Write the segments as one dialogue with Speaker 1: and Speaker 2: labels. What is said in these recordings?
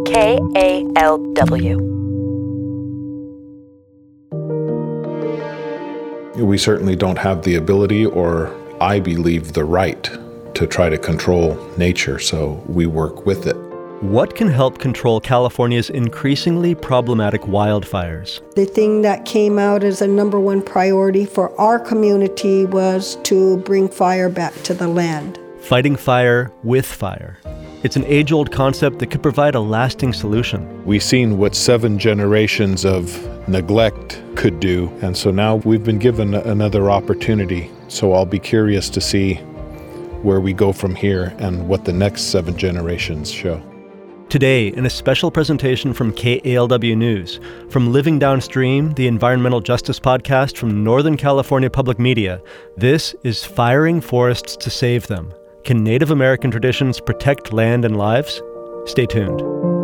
Speaker 1: KALW.
Speaker 2: We certainly don't have the ability, or I believe the right, to try to control nature, so we work with it.
Speaker 3: What can help control California's increasingly problematic wildfires?
Speaker 4: The thing that came out as a number one priority for our community was to bring fire back to the land.
Speaker 3: Fighting fire with fire. It's an age-old concept that could provide a lasting solution.
Speaker 2: We've seen what 7 generations of neglect could do, and so now we've been given another opportunity. So I'll be curious to see where we go from here and what the next 7 generations show.
Speaker 3: Today, in a special presentation from KALW News, from Living Downstream, the environmental justice podcast from Northern California Public Media, this is Firing Forests to Save Them. Can Native American traditions protect land and lives? Stay tuned.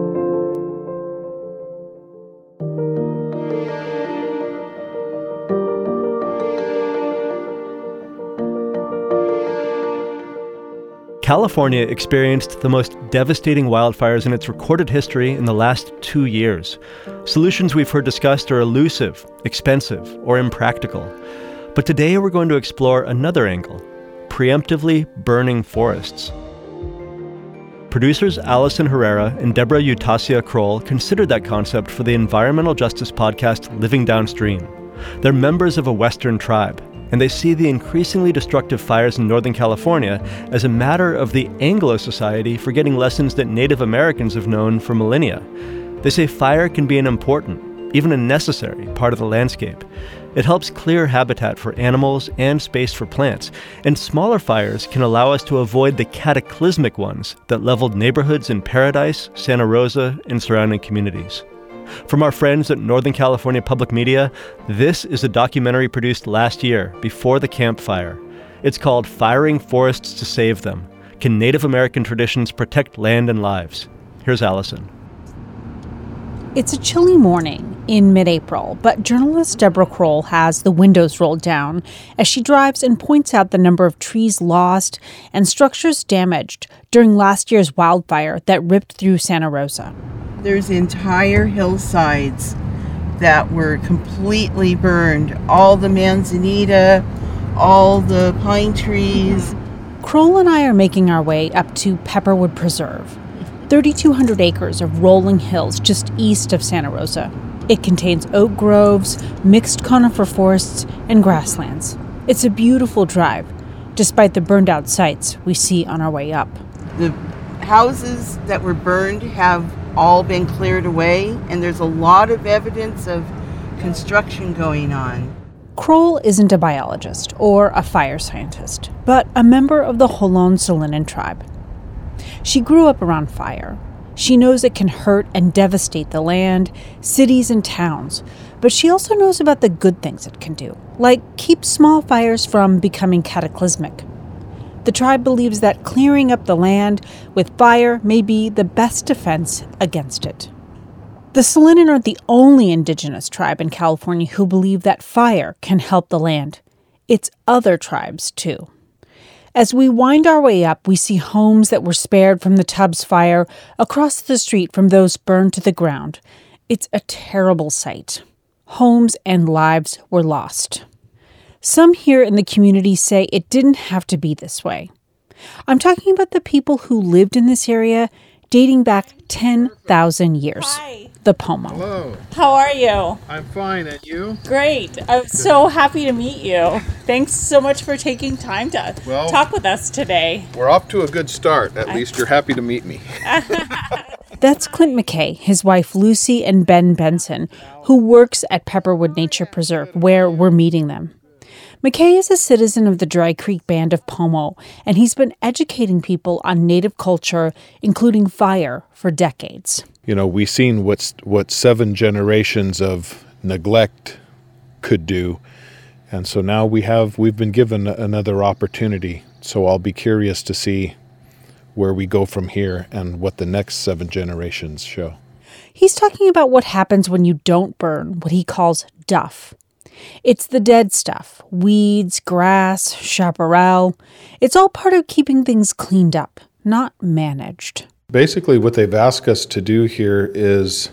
Speaker 3: California experienced the most devastating wildfires in its recorded history in the last 2 years. Solutions we've heard discussed are elusive, expensive, or impractical. But today we're going to explore another angle: preemptively burning forests. Producers Allison Herrera and Deborah Utasia-Kroll considered that concept for the environmental justice podcast Living Downstream. They're members of a Western tribe, and they see the increasingly destructive fires in Northern California as a matter of the Anglo Society forgetting lessons that Native Americans have known for millennia. They say fire can be an important, even a necessary, part of the landscape. It helps clear habitat for animals and space for plants, and smaller fires can allow us to avoid the cataclysmic ones that leveled neighborhoods in Paradise, Santa Rosa, and surrounding communities. From our friends at Northern California Public Media, this is a documentary produced last year, before the Camp Fire. It's called Firing Forests to Save Them. Can Native American traditions protect land and lives? Here's Allison.
Speaker 5: It's a chilly morning in mid-April, but journalist Deborah Kroll has the windows rolled down as she drives and points out the number of trees lost and structures damaged during last year's wildfire that ripped through Santa Rosa.
Speaker 6: There's entire hillsides that were completely burned. All the manzanita, all the pine trees.
Speaker 5: Kroll and I are making our way up to Pepperwood Preserve, 3,200 acres of rolling hills just east of Santa Rosa. It contains oak groves, mixed conifer forests, and grasslands. It's a beautiful drive, despite the burned-out sites we see on our way up.
Speaker 6: The houses that were burned have all been cleared away, and there's a lot of evidence of construction going on.
Speaker 5: Kroll isn't a biologist or a fire scientist, but a member of the Holon-Salinan tribe. She grew up around fire. She knows it can hurt and devastate the land, cities, and towns, but she also knows about the good things it can do, like keep small fires from becoming cataclysmic. The tribe believes that clearing up the land with fire may be the best defense against it. The Salinan aren't the only indigenous tribe in California who believe that fire can help the land. It's other tribes, too. As we wind our way up, we see homes that were spared from the Tubbs fire across the street from those burned to the ground. It's a terrible sight. Homes and lives were lost. Some here in the community say it didn't have to be this way. I'm talking about the people who lived in this area dating back 10,000 years.
Speaker 7: Hi.
Speaker 5: The Pomo.
Speaker 7: Hello. How are you?
Speaker 8: I'm fine, and you?
Speaker 7: Great. I'm so happy to meet you. Thanks so much for taking time to talk with us today.
Speaker 8: We're off to a good start. At least you're happy to meet me.
Speaker 5: That's Clint McKay, his wife Lucy, and Ben Benson, who works at Pepperwood Nature Preserve, where we're meeting them. McKay is a citizen of the Dry Creek Band of Pomo, and he's been educating people on Native culture, including fire, for decades.
Speaker 2: You know, we've seen what 7 generations of neglect could do, and so now we've been given another opportunity. So I'll be curious to see where we go from here and what the next 7 generations show.
Speaker 5: He's talking about what happens when you don't burn what he calls duff. It's the dead stuff, weeds, grass, chaparral. It's all part of keeping things cleaned up, not managed.
Speaker 2: Basically, what they've asked us to do here is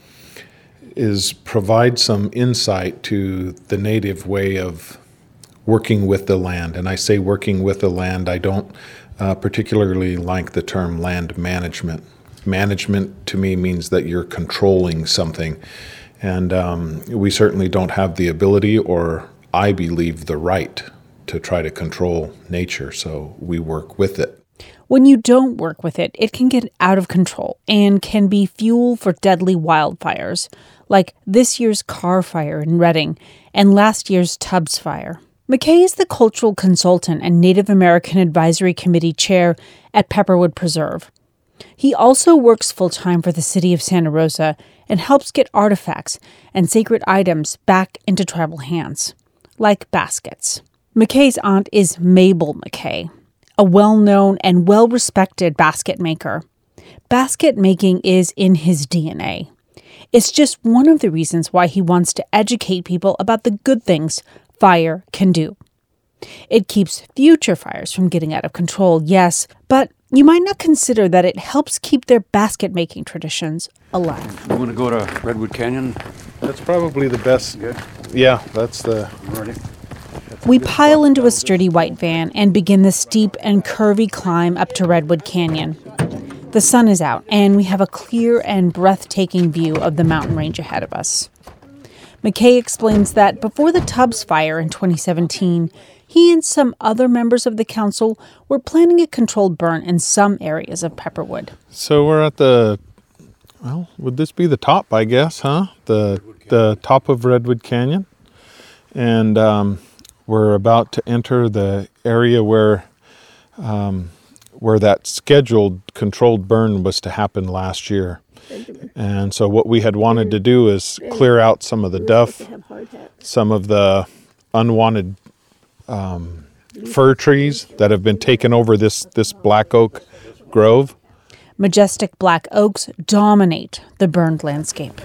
Speaker 2: provide some insight to the native way of working with the land. And I say working with the land, I don't particularly like the term land management. Management to me means that you're controlling something. And we certainly don't have the ability, or I believe the right, to try to control nature. So we work with it.
Speaker 5: When you don't work with it, it can get out of control and can be fuel for deadly wildfires, like this year's Carr Fire in Redding and last year's Tubbs Fire. McKay is the cultural consultant and Native American Advisory Committee chair at Pepperwood Preserve. He also works full-time for the city of Santa Rosa and helps get artifacts and sacred items back into tribal hands, like baskets. McKay's aunt is Mabel McKay, a well-known and well-respected basket maker. Basket making is in his DNA. It's just one of the reasons why he wants to educate people about the good things fire can do. It keeps future fires from getting out of control, yes, but you might not consider that it helps keep their basket-making traditions alive.
Speaker 1: You want to go to Redwood Canyon?
Speaker 2: That's probably the best.
Speaker 1: Good.
Speaker 2: Yeah, that's the...
Speaker 1: Ready?
Speaker 5: We pile into a sturdy white van and begin the steep and curvy climb up to Redwood Canyon. The sun is out, and we have a clear and breathtaking view of the mountain range ahead of us. McKay explains that before the Tubbs Fire in 2017, he and some other members of the council were planning a controlled burn in some areas of Pepperwood.
Speaker 2: So we're at the, well, would this be the top, I guess, huh? The top of Redwood Canyon. And we're about to enter the area where that scheduled controlled burn was to happen last year. And so what we had wanted to do is clear out some of the duff, some of the unwanted fir trees that have been taken over this black oak grove.
Speaker 5: Majestic black oaks dominate the burned landscape.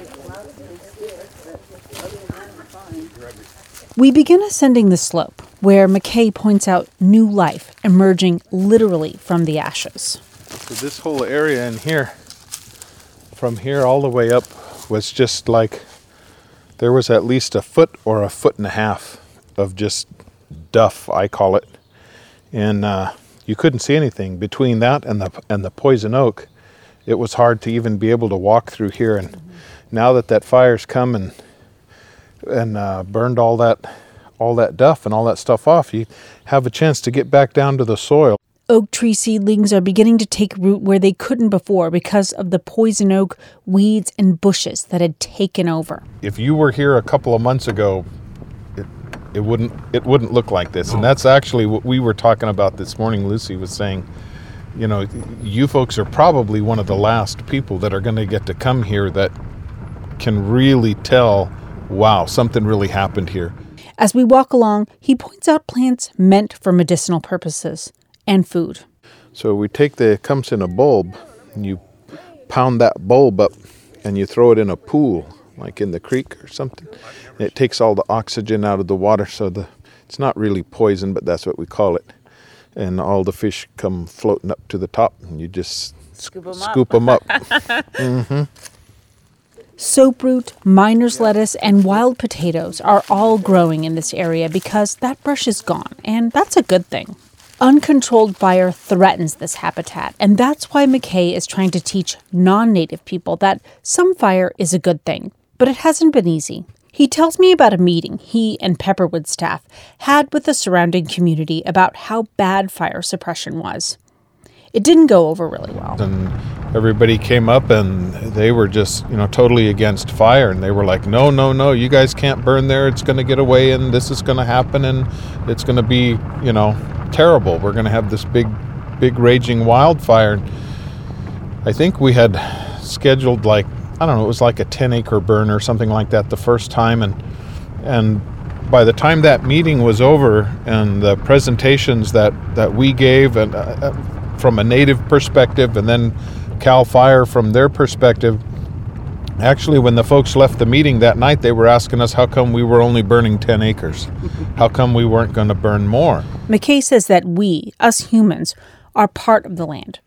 Speaker 5: We begin ascending the slope, where McKay points out new life emerging literally from the ashes.
Speaker 2: So this whole area in here, from here all the way up, was just like, there was at least a foot or a foot and a half of just duff, I call it. And you couldn't see anything. Between that and the poison oak, it was hard to even be able to walk through here. And now that fire's come and burned all that duff and all that stuff off, you have a chance to get back down to the soil.
Speaker 5: Oak tree seedlings are beginning to take root where they couldn't before because of the poison oak weeds and bushes that had taken over.
Speaker 2: If you were here a couple of months ago, it wouldn't look like this. And that's actually what we were talking about this morning. Lucy was saying, you know, you folks are probably one of the last people that are going to get to come here that can really tell, wow, something really happened here.
Speaker 5: As we walk along, he points out plants meant for medicinal purposes and food.
Speaker 2: So we take it comes in a bulb, and you pound that bulb up, and you throw it in a pool, like in the creek or something. And it takes all the oxygen out of the water, so it's not really poison, but that's what we call it. And all the fish come floating up to the top, and you just scoop them up. Mm-hmm.
Speaker 5: Soaproot, miner's lettuce, and wild potatoes are all growing in this area because that brush is gone, and that's a good thing. Uncontrolled fire threatens this habitat, and that's why McKay is trying to teach non-native people that some fire is a good thing, but it hasn't been easy. He tells me about a meeting he and Pepperwood staff had with the surrounding community about how bad fire suppression was. It didn't go over really well.
Speaker 2: And everybody came up and they were just, totally against fire. And they were like, no, you guys can't burn there. It's going to get away and this is going to happen and it's going to be, terrible. We're going to have this big raging wildfire. And I think we had scheduled it was like a 10-acre burn or something like that the first time. And by the time that meeting was over and the presentations that we gave and from a native perspective and then CAL FIRE from their perspective, actually when the folks left the meeting that night, they were asking us how come we were only burning 10 acres. How come we weren't going to burn more?
Speaker 5: McKay says that we, us humans, are part of the land.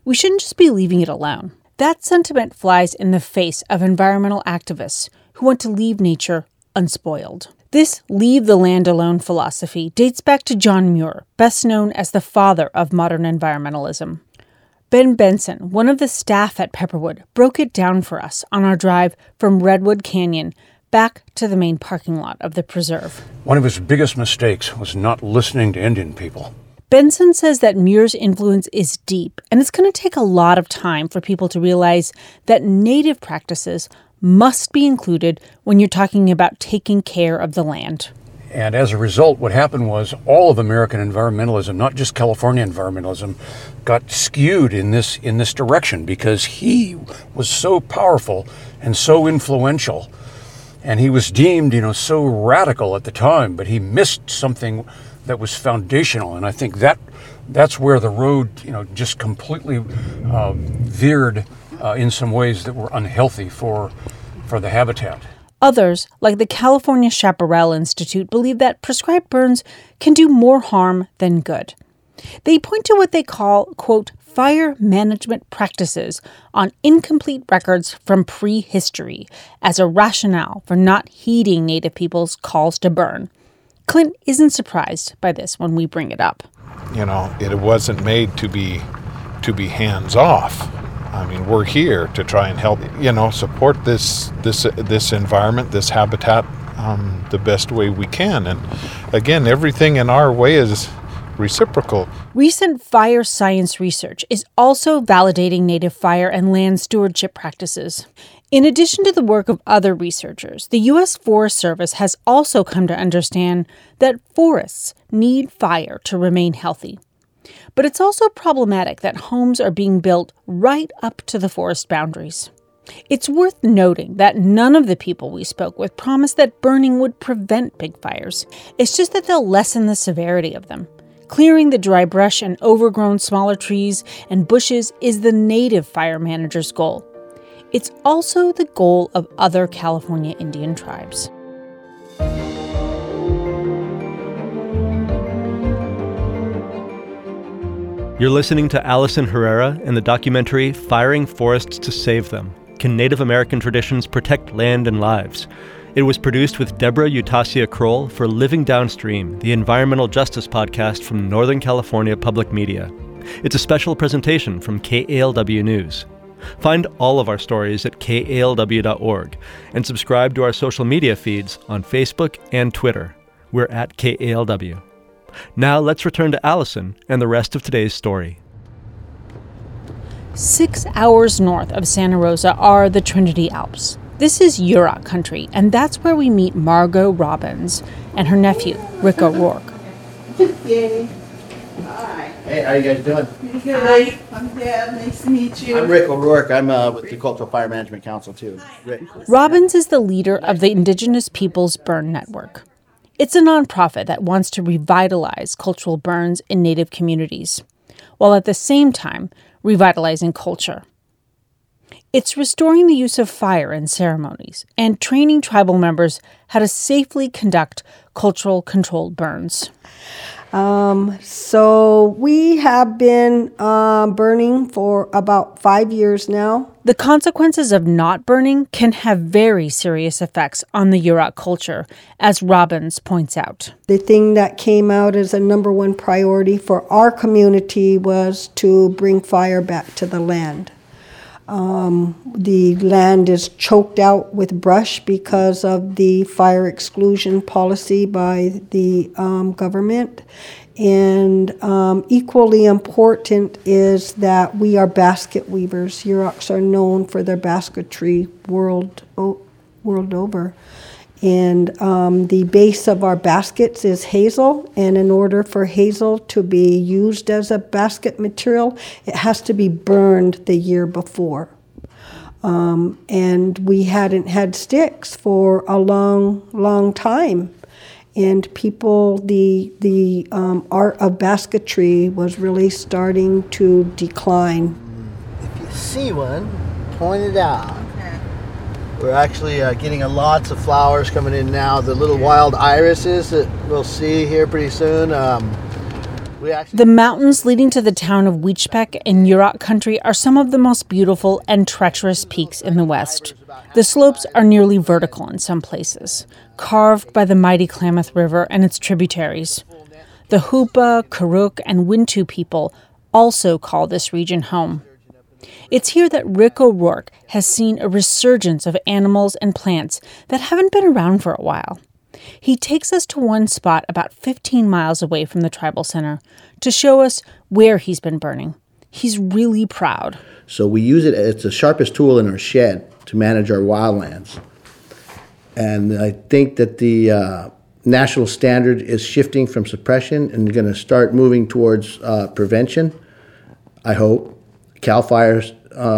Speaker 5: we shouldn't just be leaving it alone. That sentiment flies in the face of environmental activists who want to leave nature unspoiled. This leave the land alone philosophy dates back to John Muir, best known as the father of modern environmentalism. Ben Benson, one of the staff at Pepperwood, broke it down for us on our drive from Redwood Canyon back to the main parking lot of the preserve.
Speaker 1: One of his biggest mistakes was not listening to Indian people.
Speaker 5: Benson says that Muir's influence is deep, and it's going to take a lot of time for people to realize that native practices must be included when you're talking about taking care of the land.
Speaker 1: And as a result, what happened was all of American environmentalism, not just California environmentalism, got skewed in this direction because he was so powerful and so influential. And he was deemed, so radical at the time, but he missed something that was foundational. And I think that's where the road, just completely veered in some ways that were unhealthy for the habitat.
Speaker 5: Others, like the California Chaparral Institute, believe that prescribed burns can do more harm than good. They point to what they call, quote, fire management practices on incomplete records from prehistory as a rationale for not heeding Native people's calls to burn. Clint isn't surprised by this when we bring it up.
Speaker 2: It wasn't made to be hands-off. I mean, we're here to try and help, support this environment, this habitat, the best way we can. And again, everything in our way is reciprocal.
Speaker 5: Recent fire science research is also validating native fire and land stewardship practices. In addition to the work of other researchers, the U.S. Forest Service has also come to understand that forests need fire to remain healthy. But it's also problematic that homes are being built right up to the forest boundaries. It's worth noting that none of the people we spoke with promised that burning would prevent big fires. It's just that they'll lessen the severity of them. Clearing the dry brush and overgrown smaller trees and bushes is the native fire manager's goal. It's also the goal of other California Indian tribes.
Speaker 3: You're listening to Allison Herrera in the documentary Firing Forests to Save Them: Can Native American Traditions Protect Land and Lives? It was produced with Deborah Utasia Kroll for Living Downstream, the environmental justice podcast from Northern California Public Media. It's a special presentation from KALW News. Find all of our stories at kalw.org and subscribe to our social media feeds on Facebook and Twitter. We're at KALW. Now let's return to Allison and the rest of today's story.
Speaker 5: 6 hours north of Santa Rosa are the Trinity Alps. This is Yurok country, and that's where we meet Margot Robbins and her nephew, Rick O'Rourke.
Speaker 6: Yay. Hi.
Speaker 9: Hey, how you guys doing?
Speaker 6: Pretty good. I'm Deb. Nice to meet you.
Speaker 9: I'm Rick O'Rourke. I'm with the Cultural Fire Management Council, too. Rick.
Speaker 5: Robbins is the leader of the Indigenous Peoples Burn Network. It's a nonprofit that wants to revitalize cultural burns in Native communities, while at the same time revitalizing culture. It's restoring the use of fire in ceremonies and training tribal members how to safely conduct cultural controlled burns.
Speaker 4: So we have been burning for about 5 years now.
Speaker 5: The consequences of not burning can have very serious effects on the Yurok culture, as Robbins points out.
Speaker 4: The thing that came out as a number one priority for our community was to bring fire back to the land. The land is choked out with brush because of the fire exclusion policy by the government. And equally important is that we are basket weavers. Yuroks are known for their basketry world over. And the base of our baskets is hazel, and in order for hazel to be used as a basket material, it has to be burned the year before. And we hadn't had sticks for a long time. And people, the art of basketry was really starting to decline.
Speaker 9: If you see one, point it out. We're actually getting lots of flowers coming in now. The little wild irises that we'll see here pretty soon.
Speaker 5: The mountains leading to the town of Weechpec in Yurok country are some of the most beautiful and treacherous peaks in the West. The slopes are nearly vertical in some places, carved by the mighty Klamath River and its tributaries. The Hoopa, Karuk, and Wintu people also call this region home. It's here that Rick O'Rourke has seen a resurgence of animals and plants that haven't been around for a while. He takes us to one spot about 15 miles away from the tribal center to show us where he's been burning. He's really proud.
Speaker 9: So we use it, it's the sharpest tool in our shed to manage our wildlands. And I think that the national standard is shifting from suppression and going to start moving towards prevention, I hope. CAL FIRE's,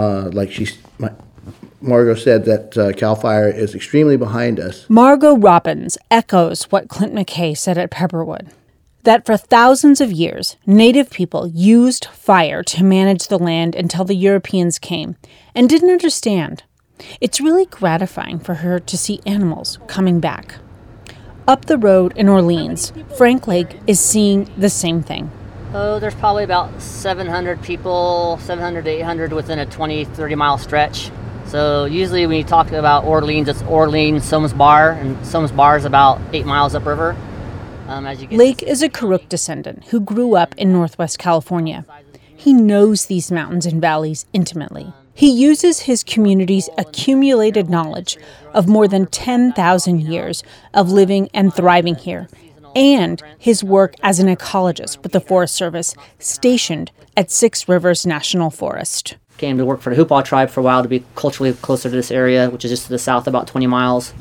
Speaker 9: Margot said that CAL FIRE is extremely behind us.
Speaker 5: Margot Robbins echoes what Clint McKay said at Pepperwood, that for thousands of years, Native people used fire to manage the land until the Europeans came and didn't understand. It's really gratifying for her to see animals coming back. Up the road in Orleans, Frank Lake is seeing the same thing.
Speaker 10: Oh, there's probably about 700 people, 700 to 800 within a 20, 30-mile stretch. So usually when you talk about Orleans, it's Orleans, Somes Bar, and Somes Bar is about 8 miles upriver.
Speaker 5: Lake is a Karuk descendant who grew up in Northwest California. He knows these mountains and valleys intimately. He uses his community's accumulated knowledge of more than 10,000 years of living and thriving here, and his work as an ecologist with the Forest Service stationed at Six Rivers National Forest.
Speaker 10: Came to work for the Hoopa tribe for a while to be culturally closer to this area, which is just to the south about 20 miles.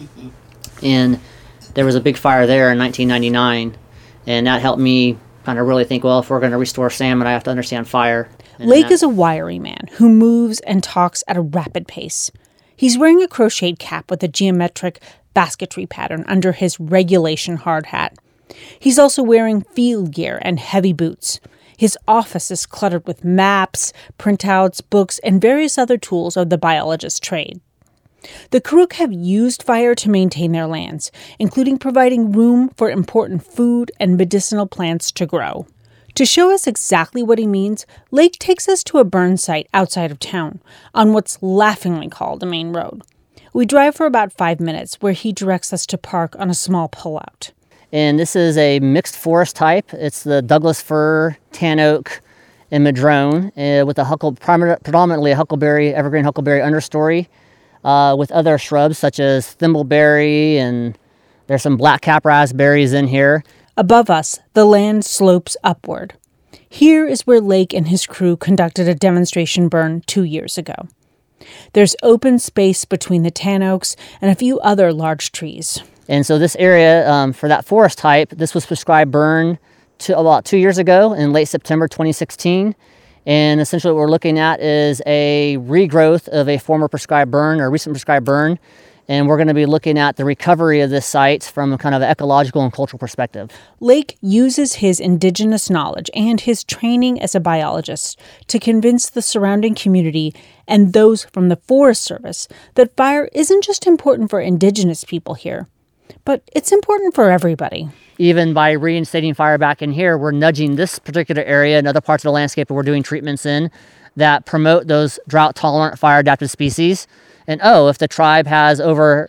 Speaker 10: And there was a big fire there in 1999, and that helped me kind of really think, well, if we're going to restore salmon, I have to understand fire.
Speaker 5: Lake is a wiry man who moves and talks at a rapid pace. He's wearing a crocheted cap with a geometric basketry pattern under his regulation hard hat. He's also wearing field gear and heavy boots. His office is cluttered with maps, printouts, books, and various other tools of the biologist's trade. The Karuk have used fire to maintain their lands, including providing room for important food and medicinal plants to grow. To show us exactly what he means, Lake takes us to a burn site outside of town, on what's laughingly called a main road. We drive for about 5 minutes, where he directs us to park on a small pullout.
Speaker 10: And this is a mixed forest type. It's the Douglas fir, tan oak, and madrone, with predominantly a huckleberry, evergreen huckleberry understory, with other shrubs such as thimbleberry, and there's some blackcap raspberries in here.
Speaker 5: Above us, the land slopes upward. Here is where Lake and his crew conducted a demonstration burn 2 years ago. There's open space between the tan oaks and a few other large trees.
Speaker 10: And so this area, for that forest type, this was prescribed burn about 2 years ago in late September 2016. And essentially what we're looking at is a regrowth of a former prescribed burn or recent prescribed burn. And we're going to be looking at the recovery of this site from a kind of ecological and cultural perspective.
Speaker 5: Lake uses his indigenous knowledge and his training as a biologist to convince the surrounding community and those from the Forest Service that fire isn't just important for indigenous people here, but it's important for everybody.
Speaker 10: Even by reinstating fire back in here, we're nudging this particular area and other parts of the landscape that we're doing treatments in that promote those drought-tolerant, fire-adapted species. And if the tribe has over,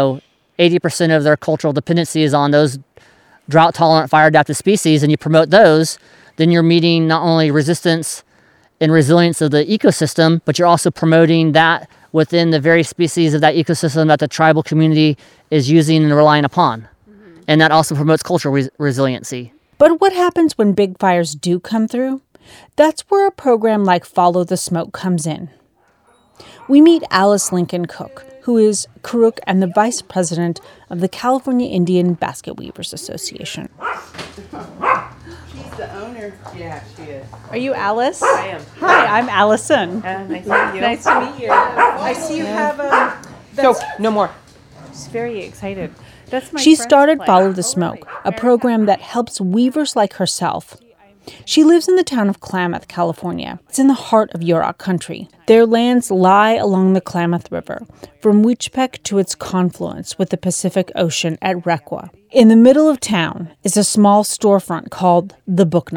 Speaker 10: 80% of their cultural dependency is on those drought-tolerant, fire-adapted species, and you promote those, then you're meeting not only resistance and resilience of the ecosystem, but you're also promoting that within the very species of that ecosystem that the tribal community is using and relying upon. Mm-hmm. And that also promotes cultural resiliency.
Speaker 5: But what happens when big fires do come through? That's where a program like Follow the Smoke comes in. We meet Alice Lincoln Cook, who is Karuk and the vice president of the California Indian Basket Weavers Association.
Speaker 6: She's the owner. Yeah, she is.
Speaker 7: Are you Alice?
Speaker 6: I am.
Speaker 7: Hi, I'm Allison.
Speaker 6: Nice to meet you.
Speaker 7: Nice to meet you. I see you have a...
Speaker 6: No more.
Speaker 7: She's very excited. That's my
Speaker 5: She
Speaker 7: friend's
Speaker 5: started
Speaker 7: place.
Speaker 5: Follow the Smoke, a program that helps weavers like herself. She lives in the town of Klamath, California. It's in the heart of Yurok country. Their lands lie along the Klamath River, from Weechpec to its confluence with the Pacific Ocean at Requa. In the middle of town is a small storefront called The Book Nook.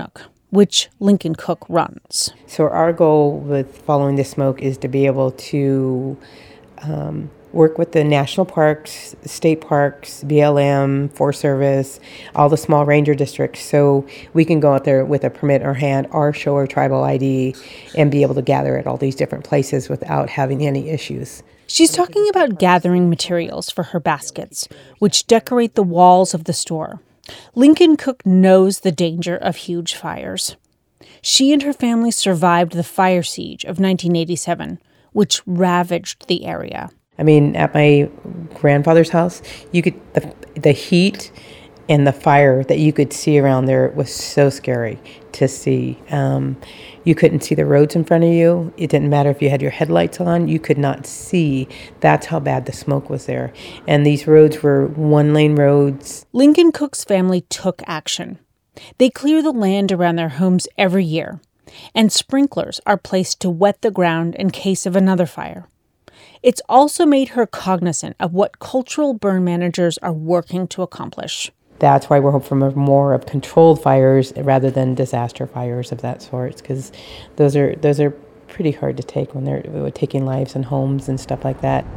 Speaker 5: which Lincoln Cook runs.
Speaker 11: So our goal with following the smoke is to be able to work with the national parks, state parks, BLM, Forest Service, all the small ranger districts, so we can go out there with a permit in our hand or show our tribal ID and be able to gather at all these different places without having any issues.
Speaker 5: She's talking about gathering materials for her baskets, which decorate the walls of the store. Lincoln Cook knows the danger of huge fires. She and her family survived the fire siege of 1987, which ravaged the area.
Speaker 11: I mean, at my grandfather's house, you could the heat and the fire that you could see around there was so scary to see. You couldn't see the roads in front of you. It didn't matter if you had your headlights on. You could not see. That's how bad the smoke was there. And these roads were one-lane roads.
Speaker 5: Lincoln Cook's family took action. They clear the land around their homes every year, and sprinklers are placed to wet the ground in case of another fire. It's also made her cognizant of what cultural burn managers are working to accomplish.
Speaker 11: That's why we're hoping for more of controlled fires rather than disaster fires of that sort, because those are pretty hard to take when they're taking lives and homes and stuff like that.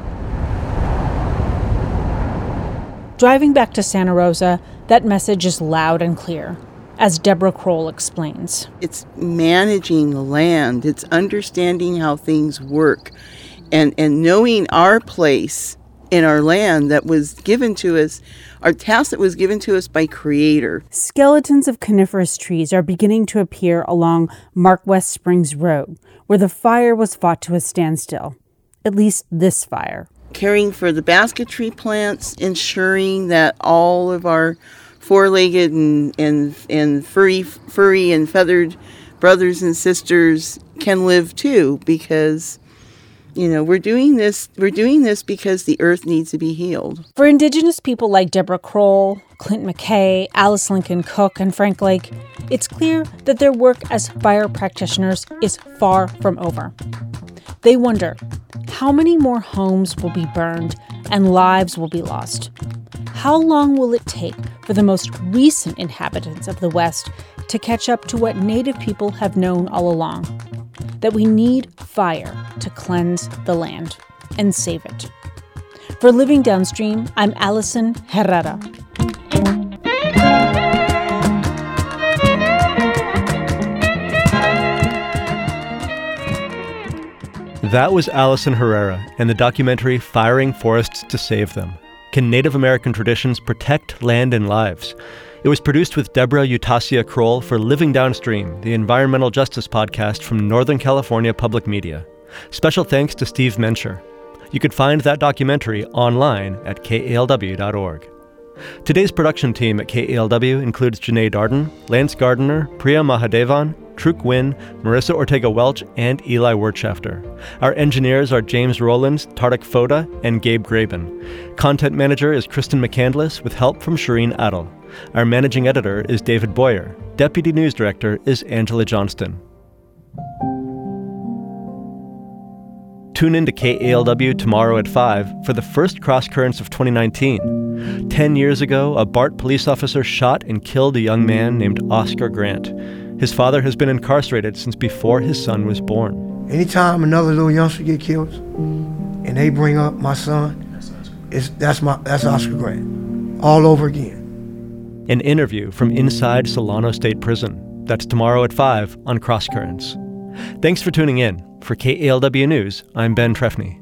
Speaker 5: Driving back to Santa Rosa, that message is loud and clear, as Deborah Kroll explains.
Speaker 6: It's managing the land. It's understanding how things work. And knowing our place in our land that was given to us, our task that was given to us by Creator.
Speaker 5: Skeletons of coniferous trees are beginning to appear along Mark West Springs Road, where the fire was fought to a standstill. At least this fire.
Speaker 6: Caring for the basketry plants, ensuring that all of our four-legged and furry and feathered brothers and sisters can live too, because we're doing this because the earth needs to be healed.
Speaker 5: For Indigenous people like Deborah Kroll, Clint McKay, Alice Lincoln Cook, and Frank Lake, it's clear that their work as fire practitioners is far from over. They wonder, how many more homes will be burned and lives will be lost? How long will it take for the most recent inhabitants of the West to catch up to what Native people have known all along? That we need fire to cleanse the land and save it. For Living Downstream, I'm Allison Herrera.
Speaker 3: That was Allison Herrera and the documentary Firing Forests to Save Them. Can Native American traditions protect land and lives? It was produced with Deborah Utasia Kroll for Living Downstream, the environmental justice podcast from Northern California Public Media. Special thanks to Steve Mencher. You could find that documentary online at kalw.org. Today's production team at KALW includes Janae Darden, Lance Gardiner, Priya Mahadevan, Truk Wynn, Marissa Ortega-Welch, and Eli Wirtschafter. Our engineers are James Rowlands, Tarek Foda, and Gabe Graben. Content manager is Kristen McCandless with help from Shireen Adel. Our managing editor is David Boyer. Deputy news director is Angela Johnston. Tune in to KALW tomorrow at 5 for the first Cross Currents of 2019. 10 years ago, a BART police officer shot and killed a young man named Oscar Grant. His father has been incarcerated since before his son was born.
Speaker 12: Anytime another little youngster get killed and they bring up my son, that's Oscar Grant all over again.
Speaker 3: An interview from inside Solano State Prison. That's tomorrow at 5 on Cross Currents. Thanks for tuning in. For KALW News, I'm Ben Trefny.